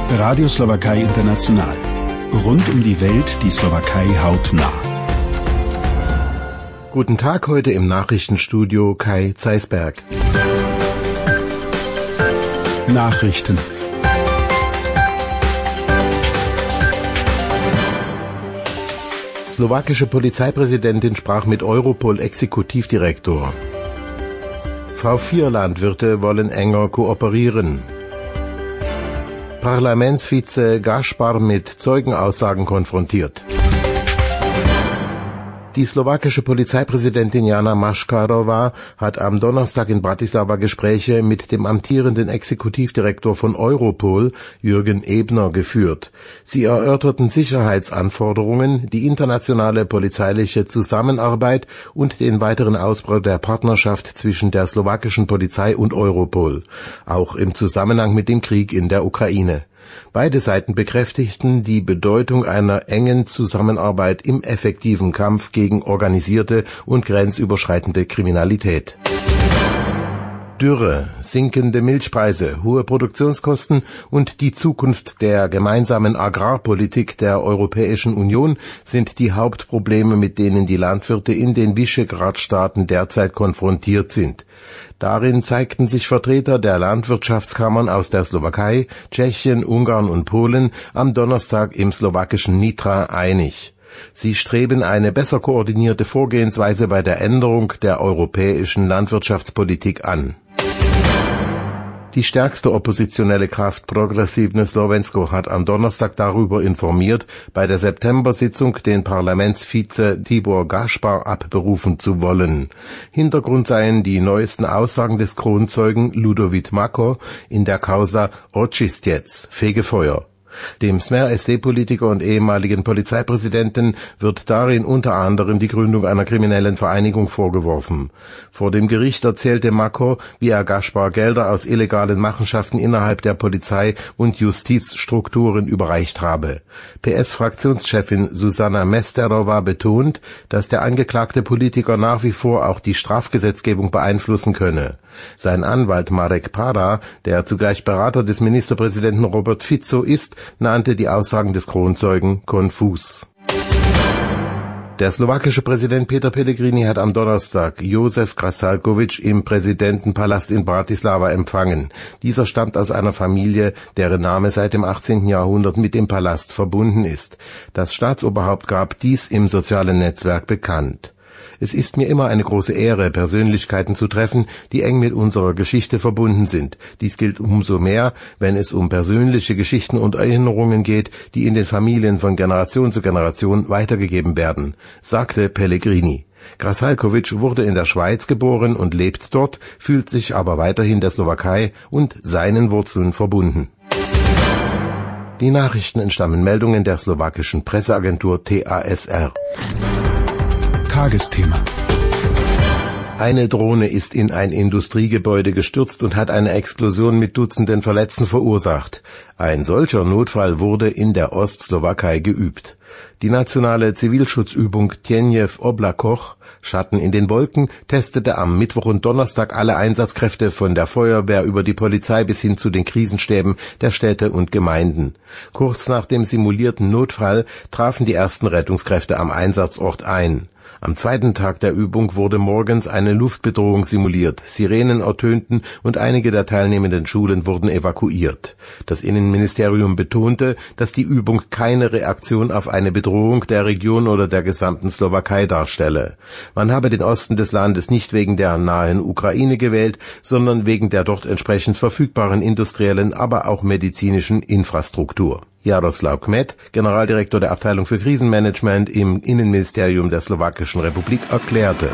Radio Slowakei International. Rund um die Welt die Slowakei hautnah. Guten Tag, heute im Nachrichtenstudio Kai Zeisberg. Nachrichten. Slowakische Polizeipräsidentin sprach mit Europol-Exekutivdirektor. V4-Landwirte wollen enger kooperieren. Parlamentsvize Gaspar mit Zeugenaussagen konfrontiert. Die slowakische Polizeipräsidentin Jana Maškarová hat am Donnerstag in Bratislava Gespräche mit dem amtierenden Exekutivdirektor von Europol, Jürgen Ebner, geführt. Sie erörterten Sicherheitsanforderungen, die internationale polizeiliche Zusammenarbeit und den weiteren Ausbau der Partnerschaft zwischen der slowakischen Polizei und Europol, auch im Zusammenhang mit dem Krieg in der Ukraine. Beide Seiten bekräftigten die Bedeutung einer engen Zusammenarbeit im effektiven Kampf gegen organisierte und grenzüberschreitende Kriminalität. Dürre, sinkende Milchpreise, hohe Produktionskosten und die Zukunft der gemeinsamen Agrarpolitik der Europäischen Union sind die Hauptprobleme, mit denen die Landwirte in den Visegrad-Staaten derzeit konfrontiert sind. Darin zeigten sich Vertreter der Landwirtschaftskammern aus der Slowakei, Tschechien, Ungarn und Polen am Donnerstag im slowakischen Nitra einig. Sie streben eine besser koordinierte Vorgehensweise bei der Änderung der europäischen Landwirtschaftspolitik an. Die stärkste oppositionelle Kraft Progresívne Slovensko hat am Donnerstag darüber informiert, bei der September-Sitzung den Parlamentsvize Tibor Gaspar abberufen zu wollen. Hintergrund seien die neuesten Aussagen des Kronzeugen Ľudovít Mako in der Causa Očistec, Fegefeuer. Dem Smer-SD-Politiker und ehemaligen Polizeipräsidenten wird darin unter anderem die Gründung einer kriminellen Vereinigung vorgeworfen. Vor dem Gericht erzählte Mako, wie er Gaspar Gelder aus illegalen Machenschaften innerhalb der Polizei- und Justizstrukturen überreicht habe. PS-Fraktionschefin Zuzana Mesterová betont, dass der angeklagte Politiker nach wie vor auch die Strafgesetzgebung beeinflussen könne. Sein Anwalt Marek Para, der zugleich Berater des Ministerpräsidenten Robert Fico ist, nannte die Aussagen des Kronzeugen konfus. Der slowakische Präsident Peter Pellegrini hat am Donnerstag Josef Krasalkovič im Präsidentenpalast in Bratislava empfangen. Dieser stammt aus einer Familie, deren Name seit dem 18. Jahrhundert mit dem Palast verbunden ist. Das Staatsoberhaupt gab dies im sozialen Netzwerk bekannt. Es ist mir immer eine große Ehre, Persönlichkeiten zu treffen, die eng mit unserer Geschichte verbunden sind. Dies gilt umso mehr, wenn es um persönliche Geschichten und Erinnerungen geht, die in den Familien von Generation zu Generation weitergegeben werden, sagte Pellegrini. Krasalkovič wurde in der Schweiz geboren und lebt dort, fühlt sich aber weiterhin der Slowakei und seinen Wurzeln verbunden. Die Nachrichten entstammen Meldungen der slowakischen Presseagentur TASR. Tagesthema. Eine Drohne ist in ein Industriegebäude gestürzt und hat eine Explosion mit Dutzenden Verletzten verursacht. Ein solcher Notfall wurde in der Ostslowakei geübt. Die nationale Zivilschutzübung Tieniew Oblakoch, Schatten in den Wolken, testete am Mittwoch und Donnerstag alle Einsatzkräfte von der Feuerwehr über die Polizei bis hin zu den Krisenstäben der Städte und Gemeinden. Kurz nach dem simulierten Notfall trafen die ersten Rettungskräfte am Einsatzort ein. Am zweiten Tag der Übung wurde morgens eine Luftbedrohung simuliert, Sirenen ertönten und einige der teilnehmenden Schulen wurden evakuiert. Das Innenministerium betonte, dass die Übung keine Reaktion auf eine Bedrohung der Region oder der gesamten Slowakei darstelle. Man habe den Osten des Landes nicht wegen der nahen Ukraine gewählt, sondern wegen der dort entsprechend verfügbaren industriellen, aber auch medizinischen Infrastruktur. Jaroslav Kmet, Generaldirektor der Abteilung für Krisenmanagement im Innenministerium der Slowakischen Republik, erklärte: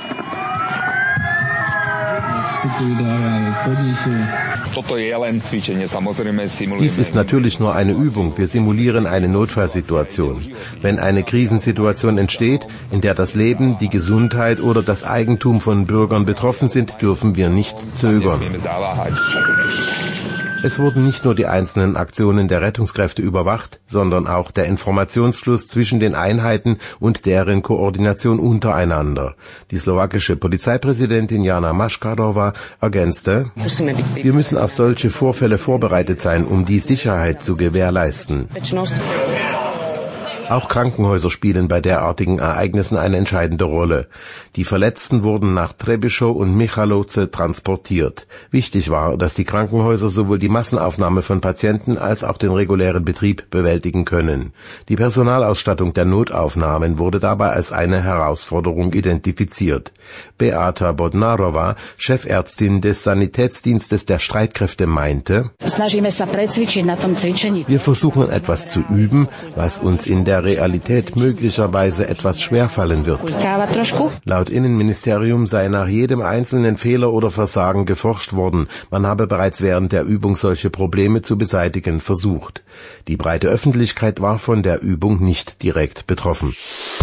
Dies ist natürlich nur eine Übung. Wir simulieren eine Notfallsituation. Wenn eine Krisensituation entsteht, in der das Leben, die Gesundheit oder das Eigentum von Bürgern betroffen sind, dürfen wir nicht zögern. Es wurden nicht nur die einzelnen Aktionen der Rettungskräfte überwacht, sondern auch der Informationsfluss zwischen den Einheiten und deren Koordination untereinander. Die slowakische Polizeipräsidentin Jana Maškarová ergänzte: Wir müssen auf solche Vorfälle vorbereitet sein, um die Sicherheit zu gewährleisten. Auch Krankenhäuser spielen bei derartigen Ereignissen eine entscheidende Rolle. Die Verletzten wurden nach Trebišov und Michalovce transportiert. Wichtig war, dass die Krankenhäuser sowohl die Massenaufnahme von Patienten als auch den regulären Betrieb bewältigen können. Die Personalausstattung der Notaufnahmen wurde dabei als eine Herausforderung identifiziert. Beata Bodnarova, Chefärztin des Sanitätsdienstes der Streitkräfte, meinte: Wir versuchen etwas zu üben, was uns in der Realität möglicherweise etwas schwerfallen wird. Laut Innenministerium sei nach jedem einzelnen Fehler oder Versagen geforscht worden. Man habe bereits während der Übung solche Probleme zu beseitigen versucht. Die breite Öffentlichkeit war von der Übung nicht direkt betroffen.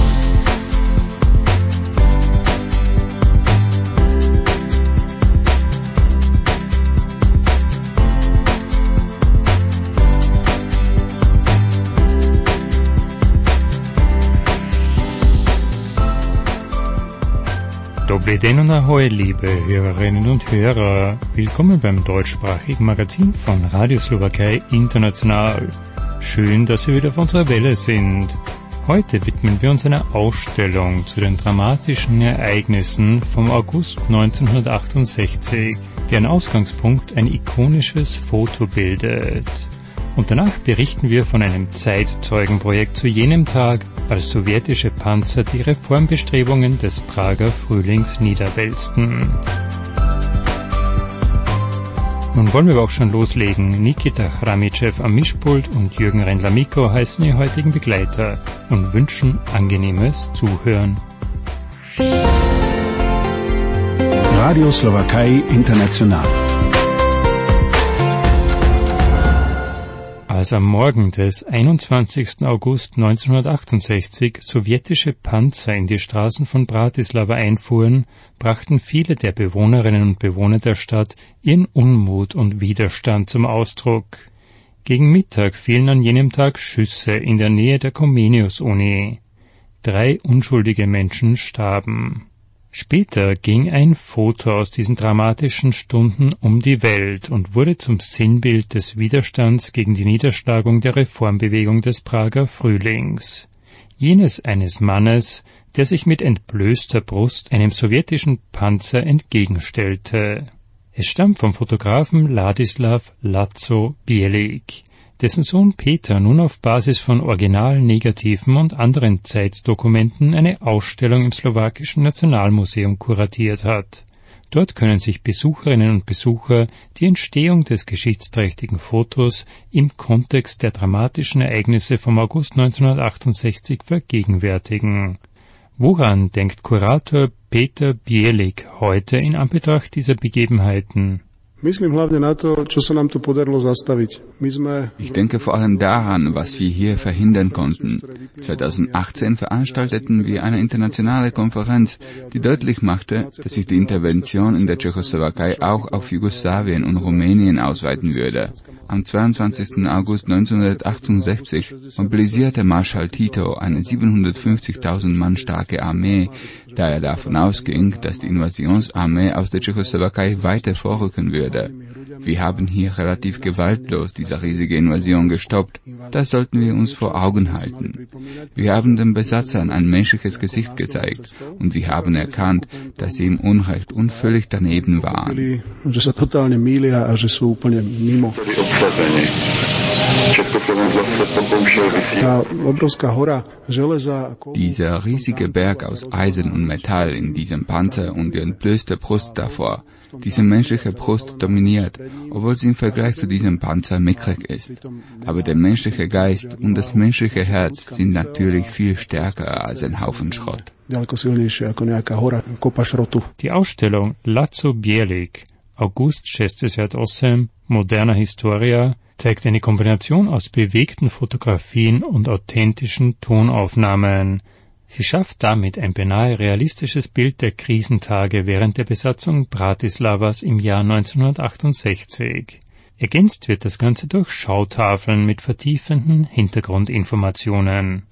Dobry den und ahoi, liebe Hörerinnen und Hörer. Willkommen beim deutschsprachigen Magazin von Radio Slowakei International. Schön, dass Sie wieder auf unserer Welle sind. Heute widmen wir uns einer Ausstellung zu den dramatischen Ereignissen vom August 1968, deren Ausgangspunkt ein ikonisches Foto bildet. Und danach berichten wir von einem Zeitzeugenprojekt zu jenem Tag, als sowjetische Panzer die Reformbestrebungen des Prager Frühlings niederwälzten. Nun wollen wir aber auch schon loslegen. Nikita Chramicev am Mischpult und Jürgen Rendler-Mikko heißen die heutigen Begleiter und wünschen angenehmes Zuhören. Radio Slowakei International. Als am Morgen des 21. August 1968 sowjetische Panzer in die Straßen von Bratislava einfuhren, brachten viele der Bewohnerinnen und Bewohner der Stadt ihren Unmut und Widerstand zum Ausdruck. Gegen Mittag fielen an jenem Tag Schüsse in der Nähe der Comenius-Uni. 3 unschuldige Menschen starben. Später ging ein Foto aus diesen dramatischen Stunden um die Welt und wurde zum Sinnbild des Widerstands gegen die Niederschlagung der Reformbewegung des Prager Frühlings. Jenes eines Mannes, der sich mit entblößter Brust einem sowjetischen Panzer entgegenstellte. Es stammt vom Fotografen Ladislav Lazo Bielik, dessen Sohn Peter nun auf Basis von Originalnegativen und anderen Zeitdokumenten eine Ausstellung im Slowakischen Nationalmuseum kuratiert hat. Dort können sich Besucherinnen und Besucher die Entstehung des geschichtsträchtigen Fotos im Kontext der dramatischen Ereignisse vom August 1968 vergegenwärtigen. Woran denkt Kurator Peter Bielik heute in Anbetracht dieser Begebenheiten? Ich denke vor allem daran, was wir hier verhindern konnten. 2018 veranstalteten wir eine internationale Konferenz, die deutlich machte, dass sich die Intervention in der Tschechoslowakei auch auf Jugoslawien und Rumänien ausweiten würde. Am 22. August 1968 mobilisierte Marschall Tito eine 750.000 Mann starke Armee, da er davon ausging, dass die Invasionsarmee aus der Tschechoslowakei weiter vorrücken würde. Wir haben hier relativ gewaltlos diese riesige Invasion gestoppt. Das sollten wir uns vor Augen halten. Wir haben den Besatzern ein menschliches Gesicht gezeigt und sie haben erkannt, dass sie im Unrecht und völlig daneben waren. Dieser riesige Berg aus Eisen und Metall in diesem Panzer und die entblößte Brust davor, diese menschliche Brust dominiert, obwohl sie im Vergleich zu diesem Panzer mickrig ist. Aber der menschliche Geist und das menschliche Herz sind natürlich viel stärker als ein Haufen Schrott. Die Ausstellung Lazo Bielik, August 68, Moderna Historia, zeigt eine Kombination aus bewegten Fotografien und authentischen Tonaufnahmen. Sie schafft damit ein beinahe realistisches Bild der Krisentage während der Besatzung Bratislavas im Jahr 1968. Ergänzt wird das Ganze durch Schautafeln mit vertiefenden Hintergrundinformationen.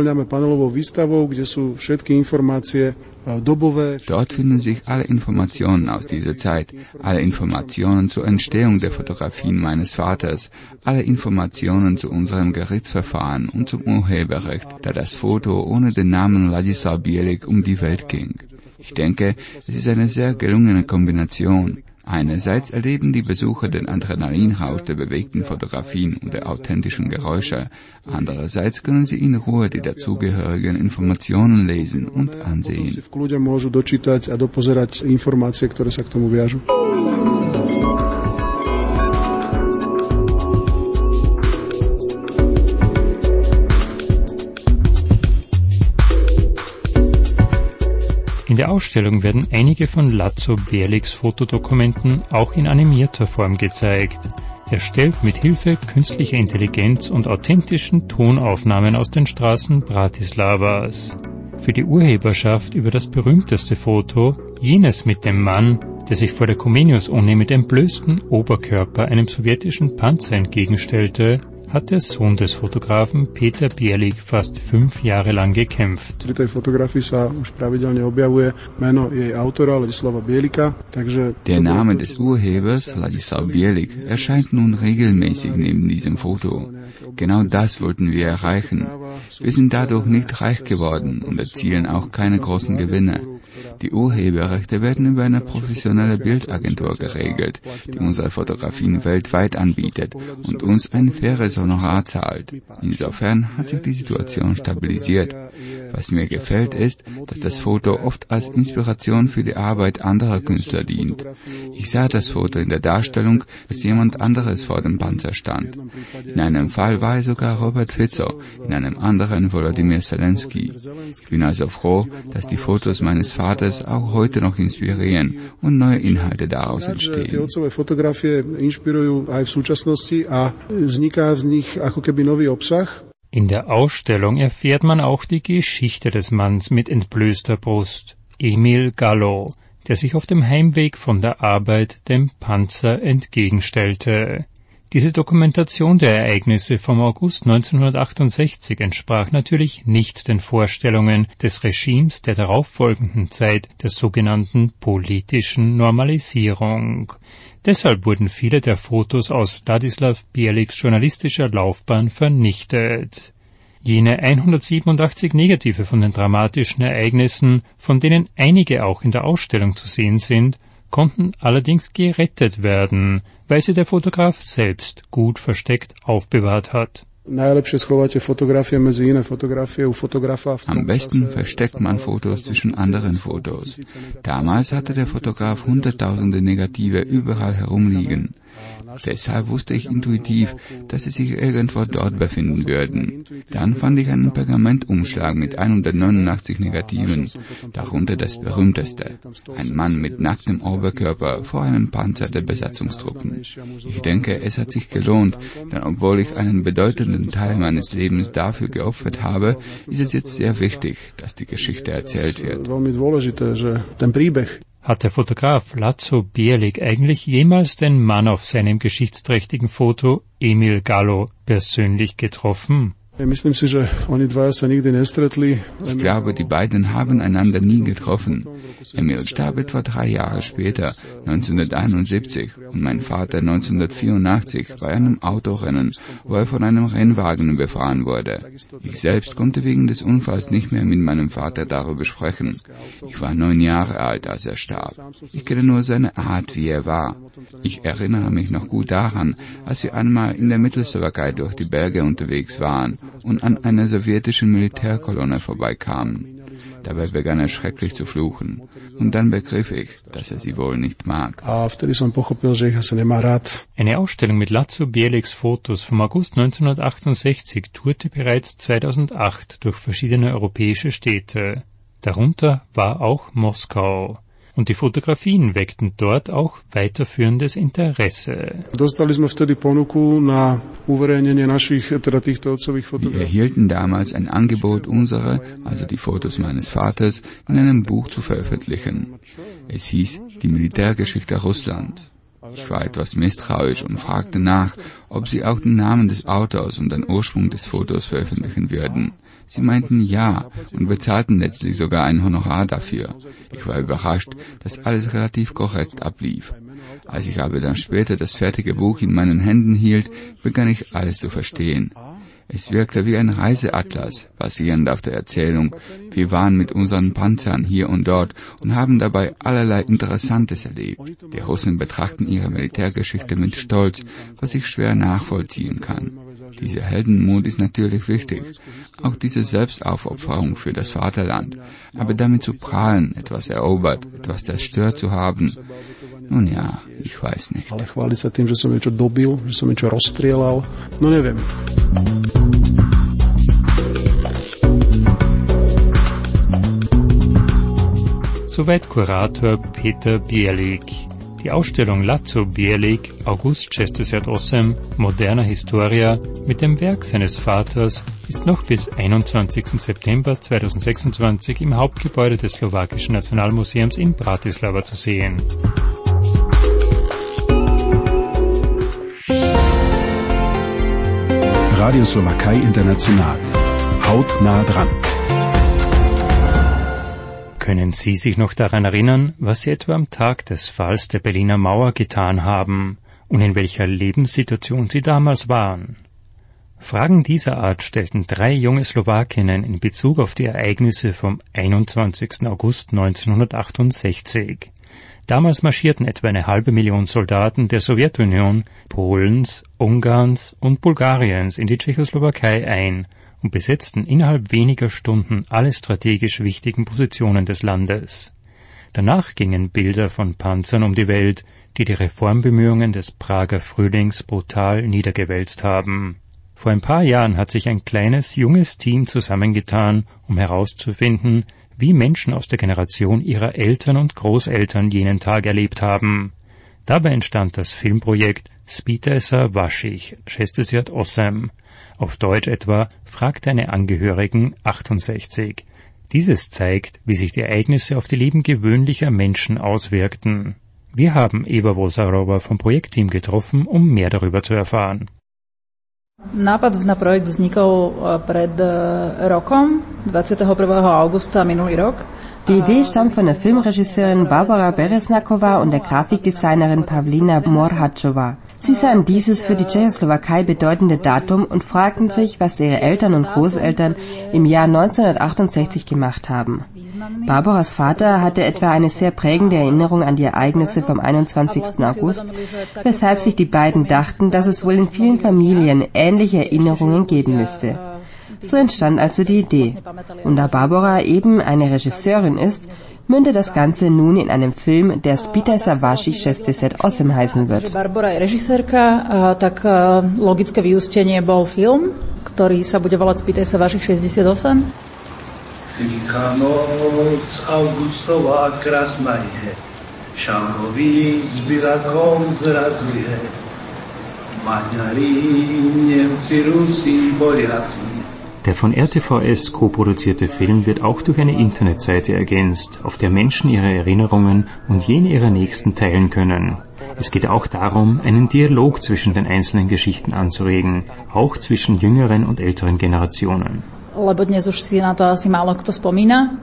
Dort finden sich alle Informationen aus dieser Zeit, alle Informationen zur Entstehung der Fotografien meines Vaters, alle Informationen zu unserem Gerichtsverfahren und zum Urheberrecht, da das Foto ohne den Namen Ladislav Bielik um die Welt ging. Ich denke, es ist eine sehr gelungene Kombination. Einerseits erleben die Besucher den Adrenalinrausch der bewegten Fotografien und der authentischen Geräusche. Andererseits können sie in Ruhe die dazugehörigen Informationen lesen und ansehen. In der Ausstellung werden einige von László Bieliks Fotodokumenten auch in animierter Form gezeigt. Erstellt mit Hilfe künstlicher Intelligenz und authentischen Tonaufnahmen aus den Straßen Bratislavas. Für die Urheberschaft über das berühmteste Foto, jenes mit dem Mann, der sich vor der Comenius-Uni mit entblößtem Oberkörper einem sowjetischen Panzer entgegenstellte, hat der Sohn des Fotografen Peter Bielik fast 5 Jahre lang gekämpft. Der Name des Urhebers, Ladislav Bielik, erscheint nun regelmäßig neben diesem Foto. Genau das wollten wir erreichen. Wir sind dadurch nicht reich geworden und erzielen auch keine großen Gewinne. Die Urheberrechte werden über eine professionelle Bildagentur geregelt, die unsere Fotografien weltweit anbietet und uns ein faires Honorar zahlt. Insofern hat sich die Situation stabilisiert. Was mir gefällt ist, dass das Foto oft als Inspiration für die Arbeit anderer Künstler dient. Ich sah das Foto in der Darstellung, dass jemand anderes vor dem Panzer stand. In einem Fall war es sogar Robert Fico, in einem anderen Volodymyr Zelensky. Ich bin also froh, dass die Fotos meines Vaters auch heute noch inspirieren und neue Inhalte daraus entstehen. In der Ausstellung erfährt man auch die Geschichte des Manns mit entblößter Brust, Emil Gallo, der sich auf dem Heimweg von der Arbeit dem Panzer entgegenstellte. Diese Dokumentation der Ereignisse vom August 1968 entsprach natürlich nicht den Vorstellungen des Regimes der darauffolgenden Zeit der sogenannten politischen Normalisierung. Deshalb wurden viele der Fotos aus Ladislav Bieliks journalistischer Laufbahn vernichtet. Jene 187 Negative von den dramatischen Ereignissen, von denen einige auch in der Ausstellung zu sehen sind, konnten allerdings gerettet werden, weil sie der Fotograf selbst gut versteckt aufbewahrt hat. Am besten versteckt man Fotos zwischen anderen Fotos. Damals hatte der Fotograf hunderttausende Negative überall herumliegen. Deshalb wusste ich intuitiv, dass sie sich irgendwo dort befinden würden. Dann fand ich einen Pergamentumschlag mit 189 Negativen, darunter das berühmteste, ein Mann mit nacktem Oberkörper vor einem Panzer der Besatzungstruppen. Ich denke, es hat sich gelohnt, denn obwohl ich einen bedeutenden Teil meines Lebens dafür geopfert habe, ist es jetzt sehr wichtig, dass die Geschichte erzählt wird. Hat der Fotograf László Bielik eigentlich jemals den Mann auf seinem geschichtsträchtigen Foto, Emil Gallo, persönlich getroffen? Ich glaube, die beiden haben einander nie getroffen. Emil starb etwa 3 Jahre später, 1971, und mein Vater 1984 bei einem Autorennen, wo er von einem Rennwagen überfahren wurde. Ich selbst konnte wegen des Unfalls nicht mehr mit meinem Vater darüber sprechen. Ich war 9 Jahre alt, als er starb. Ich kenne nur seine Art, wie er war. Ich erinnere mich noch gut daran, als wir einmal in der Mittelslowakei durch die Berge unterwegs waren und an einer sowjetischen Militärkolonne vorbeikamen. Dabei begann er schrecklich zu fluchen. Und dann begriff ich, dass er sie wohl nicht mag. Eine Ausstellung mit László Bieliks Fotos vom August 1968 tourte bereits 2008 durch verschiedene europäische Städte. Darunter war auch Moskau. Und die Fotografien weckten dort auch weiterführendes Interesse. Wir erhielten damals ein Angebot, unsere, also die Fotos meines Vaters, in einem Buch zu veröffentlichen. Es hieß Die Militärgeschichte Russlands. Ich war etwas misstrauisch und fragte nach, ob sie auch den Namen des Autors und den Ursprung des Fotos veröffentlichen würden. Sie meinten ja und bezahlten letztlich sogar ein Honorar dafür. Ich war überrascht, dass alles relativ korrekt ablief. Als ich aber dann später das fertige Buch in meinen Händen hielt, begann ich alles zu verstehen. Es wirkte wie ein Reiseatlas, basierend auf der Erzählung. Wir waren mit unseren Panzern hier und dort und haben dabei allerlei Interessantes erlebt. Die Russen betrachten ihre Militärgeschichte mit Stolz, was ich schwer nachvollziehen kann. Dieser Heldenmut ist natürlich wichtig, auch diese Selbstaufopferung für das Vaterland. Aber damit zu prahlen, etwas erobert, etwas zerstört zu haben, nun ja, ich weiß nicht. Ale chváliť sa tým, že som niečo dobil, že som niečo rozstrieľal, no neviem. Soweit Kurator Peter Bierlik. Die Ausstellung Lazo Bierlik, August Šestdesiat osem, Moderna Historia, mit dem Werk seines Vaters, ist noch bis 21. September 2026 im Hauptgebäude des Slowakischen Nationalmuseums in Bratislava zu sehen. Radio Slowakei International. Hautnah dran. Können Sie sich noch daran erinnern, was Sie etwa am Tag des Falls der Berliner Mauer getan haben und in welcher Lebenssituation Sie damals waren? Fragen dieser Art stellten 3 junge Slowakinnen in Bezug auf die Ereignisse vom 21. August 1968. Damals marschierten etwa 500.000 Soldaten der Sowjetunion, Polens, Ungarns und Bulgariens in die Tschechoslowakei ein und besetzten innerhalb weniger Stunden alle strategisch wichtigen Positionen des Landes. Danach gingen Bilder von Panzern um die Welt, die die Reformbemühungen des Prager Frühlings brutal niedergewälzt haben. Vor ein paar Jahren hat sich ein kleines, junges Team zusammengetan, um herauszufinden, wie Menschen aus der Generation ihrer Eltern und Großeltern jenen Tag erlebt haben. Dabei entstand das Filmprojekt Spitesa Vašich Šestdesiat osem, auf Deutsch etwa Fragt deine Angehörigen 68. Dieses zeigt, wie sich die Ereignisse auf die Leben gewöhnlicher Menschen auswirkten. Wir haben Eva Vozarova vom Projektteam getroffen, um mehr darüber zu erfahren. Nápad na projekt vznikol pred rokom, 21. augusta minulý rok. Die Idee stammt von der Filmregisseurin Barbara Beresnakova und der Grafikdesignerin Pavlina Morhačová. Sie sahen dieses für die Tschechoslowakei bedeutende Datum und fragten sich, was ihre Eltern und Großeltern im Jahr 1968 gemacht haben. Barbaras Vater hatte etwa eine sehr prägende Erinnerung an die Ereignisse vom 21. August, weshalb sich die beiden dachten, dass es wohl in vielen Familien ähnliche Erinnerungen geben müsste. So entstand also die Idee. Und da Barbara eben eine Regisseurin ist, mündet das Ganze nun in einem Film, der Spitesa Vašich Šestdesiat osem heißen wird. Barbara je režisérka, tak logické vyústenie bol film, ktorý sa bude volať Spitesa Vašich 68. Tichá noc augustová krásna je, šankový zbyrakom zraduje. Maďari, Němci, Rusi, Poliaci. Der von RTVS co-produzierte Film wird auch durch eine Internetseite ergänzt, auf der Menschen ihre Erinnerungen und jene ihrer Nächsten teilen können. Es geht auch darum, einen Dialog zwischen den einzelnen Geschichten anzuregen, auch zwischen jüngeren und älteren Generationen. Lebo dnes už si na to asi málo kto spomína.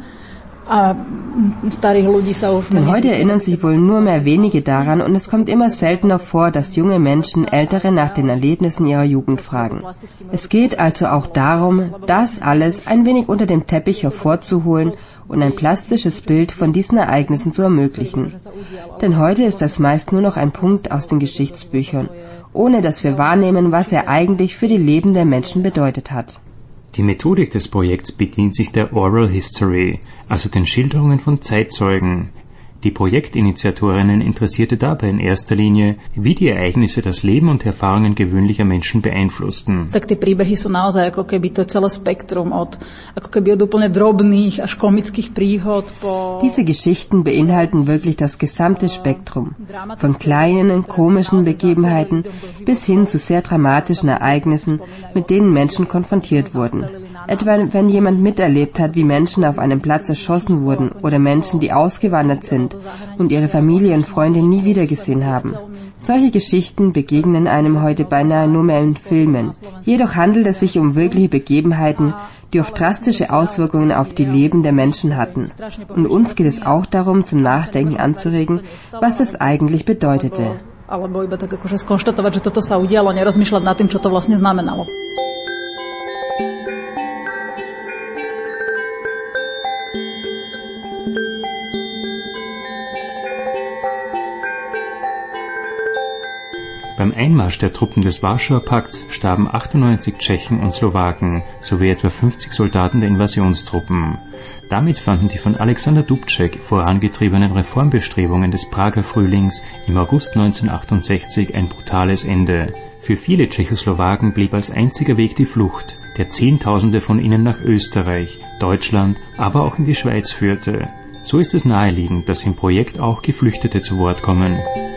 Denn heute erinnern sich wohl nur mehr wenige daran und es kommt immer seltener vor, dass junge Menschen Ältere nach den Erlebnissen ihrer Jugend fragen. Es geht also auch darum, das alles ein wenig unter dem Teppich hervorzuholen und ein plastisches Bild von diesen Ereignissen zu ermöglichen. Denn heute ist das meist nur noch ein Punkt aus den Geschichtsbüchern, ohne dass wir wahrnehmen, was er eigentlich für die Leben der Menschen bedeutet hat. Die Methodik des Projekts bedient sich der Oral History, also den Schilderungen von Zeitzeugen. Die Projektinitiatorinnen interessierte dabei in erster Linie, wie die Ereignisse das Leben und Erfahrungen gewöhnlicher Menschen beeinflussten. Tak tie príbehy sú naozaj ako keby to celé spektrum od úplne drobných až komických príhod po... Diese Geschichten beinhalten wirklich das gesamte Spektrum, von kleinen, komischen Begebenheiten bis hin zu sehr dramatischen Ereignissen, mit denen Menschen konfrontiert wurden. Etwa wenn jemand miterlebt hat, wie Menschen auf einem Platz erschossen wurden oder Menschen, die ausgewandert sind und ihre Familie und Freunde nie wiedergesehen haben. Solche Geschichten begegnen einem heute beinahe nur mehr in Filmen. Jedoch handelt es sich um wirkliche Begebenheiten, die oft drastische Auswirkungen auf die Leben der Menschen hatten. Und uns geht es auch darum, zum Nachdenken anzuregen, was das eigentlich bedeutete. Alebo iba tak akože skonštatovať, že toto sa udialo, nerozmýšľať nad tým, čo to vlastne znamenalo. Beim Einmarsch der Truppen des Warschauer Pakts starben 98 Tschechen und Slowaken sowie etwa 50 Soldaten der Invasionstruppen. Damit fanden die von Alexander Dubček vorangetriebenen Reformbestrebungen des Prager Frühlings im August 1968 ein brutales Ende. Für viele Tschechoslowaken blieb als einziger Weg die Flucht, der Zehntausende von ihnen nach Österreich, Deutschland, aber auch in die Schweiz führte. So ist es naheliegend, dass im Projekt auch Geflüchtete zu Wort kommen.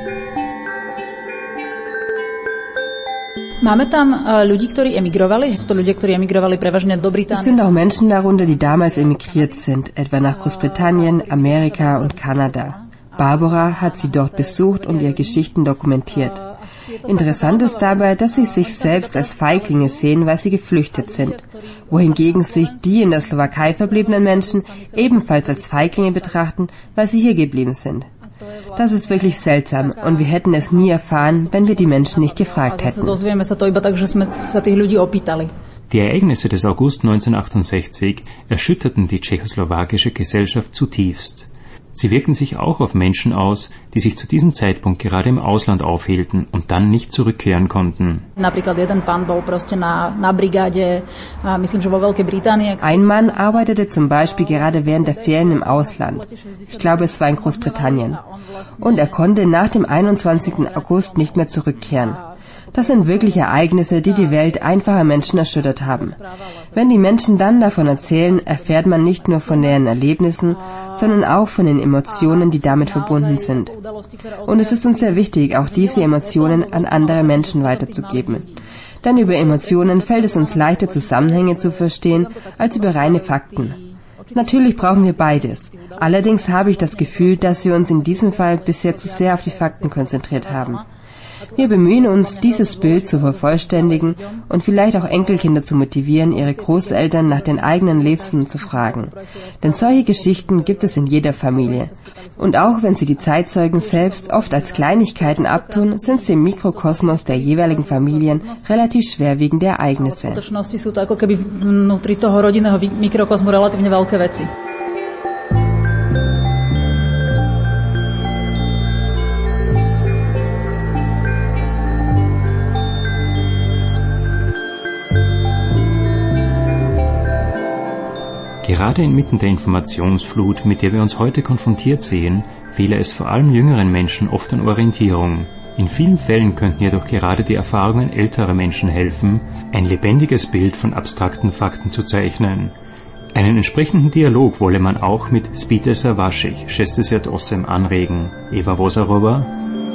Máme tam ľudí, ktorí emigrovali. Sú to ľudia, ktorí emigrovali prevažne do Británie. Es sind auch Menschen darunter, die damals emigriert sind, etwa nach Großbritannien, Amerika und Kanada. Barbara hat sie dort besucht und ihre Geschichten dokumentiert. Interessant ist dabei, dass sie sich selbst als Feiglinge sehen, weil sie geflüchtet sind, wohingegen sich die in der Slowakei verbliebenen Menschen ebenfalls als Feiglinge betrachten, weil sie hier geblieben sind. Das ist wirklich seltsam und wir hätten es nie erfahren, wenn wir die Menschen nicht gefragt hätten. Die Ereignisse des August 1968 erschütterten die tschechoslowakische Gesellschaft zutiefst. Sie wirken sich auch auf Menschen aus, die sich zu diesem Zeitpunkt gerade im Ausland aufhielten und dann nicht zurückkehren konnten. Ein Mann arbeitete zum Beispiel gerade während der Ferien im Ausland. Ich glaube, es war in Großbritannien. Und er konnte nach dem 21. August nicht mehr zurückkehren. Das sind wirklich Ereignisse, die die Welt einfacher Menschen erschüttert haben. Wenn die Menschen dann davon erzählen, erfährt man nicht nur von deren Erlebnissen, sondern auch von den Emotionen, die damit verbunden sind. Und es ist uns sehr wichtig, auch diese Emotionen an andere Menschen weiterzugeben. Denn über Emotionen fällt es uns leichter, Zusammenhänge zu verstehen, als über reine Fakten. Natürlich brauchen wir beides. Allerdings habe ich das Gefühl, dass wir uns in diesem Fall bisher zu sehr auf die Fakten konzentriert haben. Wir bemühen uns, dieses Bild zu vervollständigen und vielleicht auch Enkelkinder zu motivieren, ihre Großeltern nach den eigenen Lebenswegen zu fragen. Denn solche Geschichten gibt es in jeder Familie. Und auch wenn sie die Zeitzeugen selbst oft als Kleinigkeiten abtun, sind sie im Mikrokosmos der jeweiligen Familien relativ schwerwiegende Ereignisse. Gerade inmitten der Informationsflut, mit der wir uns heute konfrontiert sehen, fehle es vor allem jüngeren Menschen oft an Orientierung. In vielen Fällen könnten jedoch gerade die Erfahrungen älterer Menschen helfen, ein lebendiges Bild von abstrakten Fakten zu zeichnen. Einen entsprechenden Dialog wolle man auch mit Spite sa vašich, 68 anregen. Eva Vozarova.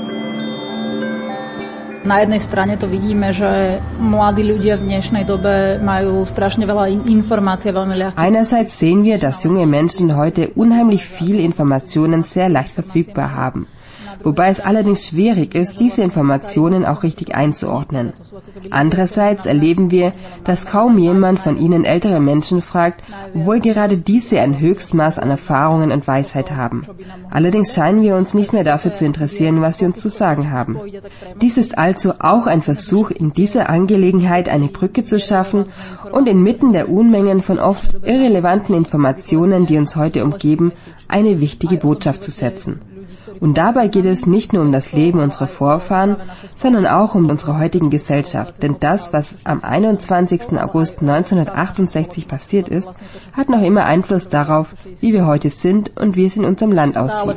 Na jednej strane to vidíme, že mladí ľudia v dnešnej dobe majú strašne veľa informácií, veľmi ľahké. Einerseits sehen wir, dass junge Menschen heute unheimlich viele Informationen sehr leicht verfügbar haben. Wobei es allerdings schwierig ist, diese Informationen auch richtig einzuordnen. Andererseits erleben wir, dass kaum jemand von ihnen ältere Menschen fragt, obwohl gerade diese ein Höchstmaß an Erfahrungen und Weisheit haben. Allerdings scheinen wir uns nicht mehr dafür zu interessieren, was sie uns zu sagen haben. Dies ist also auch ein Versuch, in dieser Angelegenheit eine Brücke zu schaffen und inmitten der Unmengen von oft irrelevanten Informationen, die uns heute umgeben, eine wichtige Botschaft zu setzen. Und dabei geht es nicht nur um das Leben unserer Vorfahren, sondern auch um unsere heutige Gesellschaft. Denn das, was am 21. August 1968 passiert ist, hat noch immer Einfluss darauf, wie wir heute sind und wie es in unserem Land aussieht.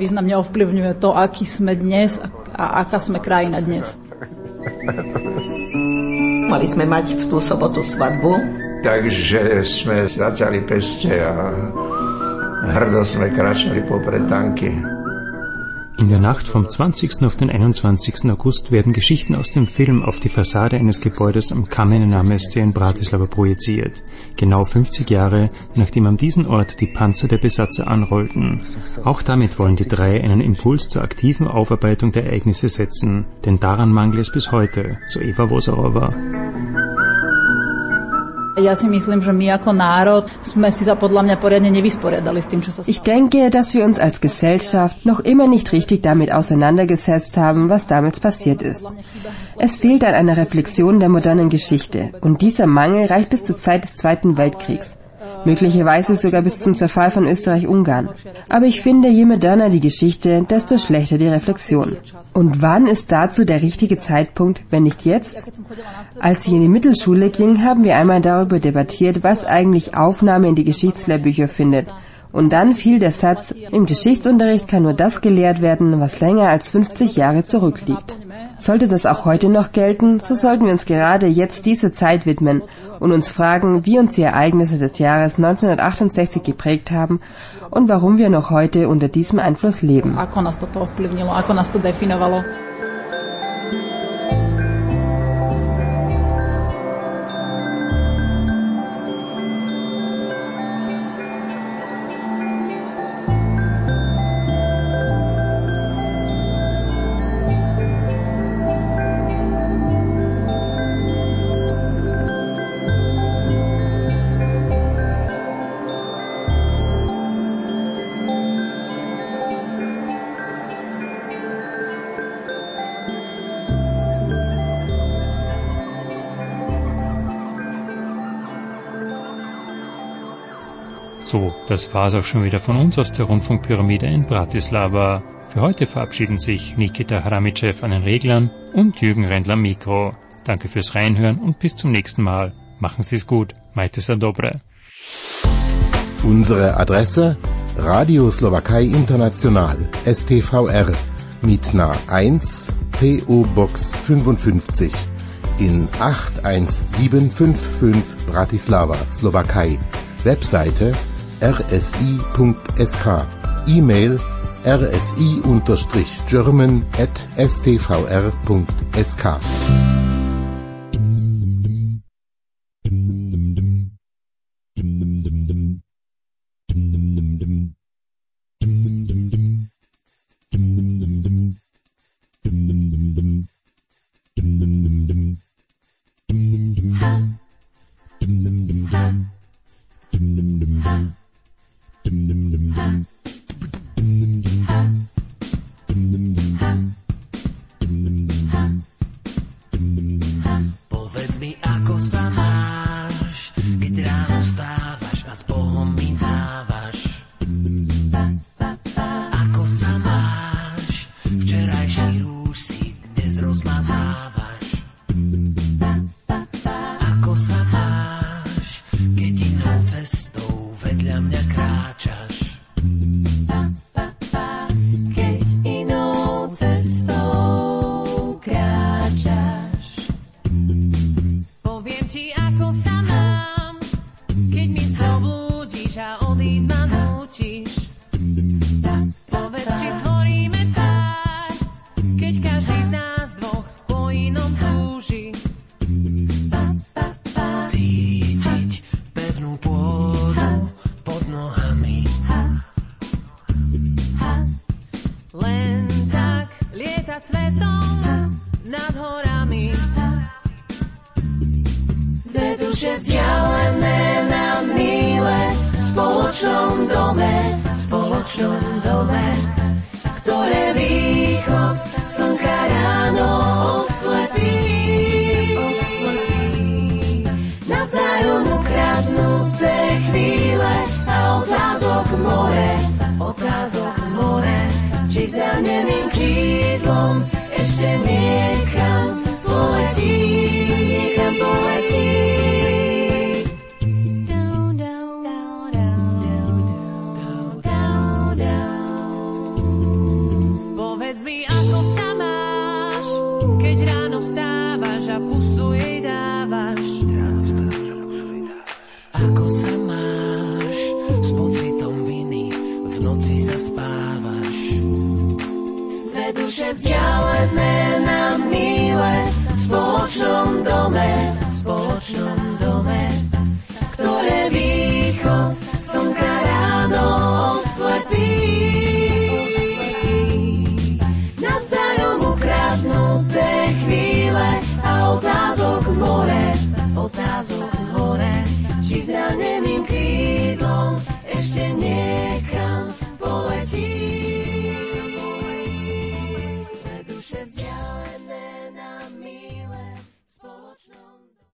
Mali sme mať v tú sobotu svadbu. Takže sme začali peste a hrdo sme kráčali popred tanky. In der Nacht vom 20. auf den 21. August werden Geschichten aus dem Film auf die Fassade eines Gebäudes am Kamenené námestie in Bratislava projiziert. Genau 50 Jahre, nachdem an diesen Ort die Panzer der Besatzer anrollten. Auch damit wollen die drei einen Impuls zur aktiven Aufarbeitung der Ereignisse setzen. Denn daran mangelt es bis heute, so Eva Woserowa. Ich denke, dass wir uns als Gesellschaft noch immer nicht richtig damit auseinandergesetzt haben, was damals passiert ist. Es fehlt an einer Reflexion der modernen Geschichte und dieser Mangel reicht bis zur Zeit des Zweiten Weltkriegs. Möglicherweise sogar bis zum Zerfall von Österreich-Ungarn. Aber ich finde, je moderner die Geschichte, desto schlechter die Reflexion. Und wann ist dazu der richtige Zeitpunkt, wenn nicht jetzt? Als ich in die Mittelschule ging, haben wir einmal darüber debattiert, was eigentlich Aufnahme in die Geschichtslehrbücher findet. Und dann fiel der Satz, im Geschichtsunterricht kann nur das gelehrt werden, was länger als 50 Jahre zurückliegt. Sollte das auch heute noch gelten, so sollten wir uns gerade jetzt dieser Zeit widmen und uns fragen, wie uns die Ereignisse des Jahres 1968 geprägt haben und warum wir noch heute unter diesem Einfluss leben. So, das war's auch schon wieder von uns aus der Rundfunkpyramide in Bratislava. Für heute verabschieden sich Nikita Hramitschew an den Reglern und Jürgen Rendler am Mikro. Danke fürs Reinhören und bis zum nächsten Mal. Machen Sie's gut. Majte sa dobre. Unsere Adresse: Radio Slowakei International, STVR, Mitna 1, PO Box 55 in 81755 Bratislava, Slowakei. Webseite rsi.sk, E-Mail rsi_german@stvr.sk. Povedz mi, ako sa máš, keď ráno vstávaš a s Bohom mi dávaš. Ako sa máš, včerajší rúž si dnes rozmazávaš. Ako sa máš, keď inou cestou vedľa mňa kráčaš. Keď inou cestou kráčaš. Poviem ti, ako sa mám, keď mi zobudíš a odísť ma nútiš. Povedz, či tvoríme pár, keď každý z nás dvoch po inom túži. Cítiť pevnú pôdu pod nohami. Len tak lietať svetom nad horami. Dve duše vzdialené na míle v spoločnom dome, ktoré východ slnka ráno oslepí. Navzájom ukradnuté chvíle a otázok more, či zraneným krídlom ešte niekam poletí. otázok hore, či zraneným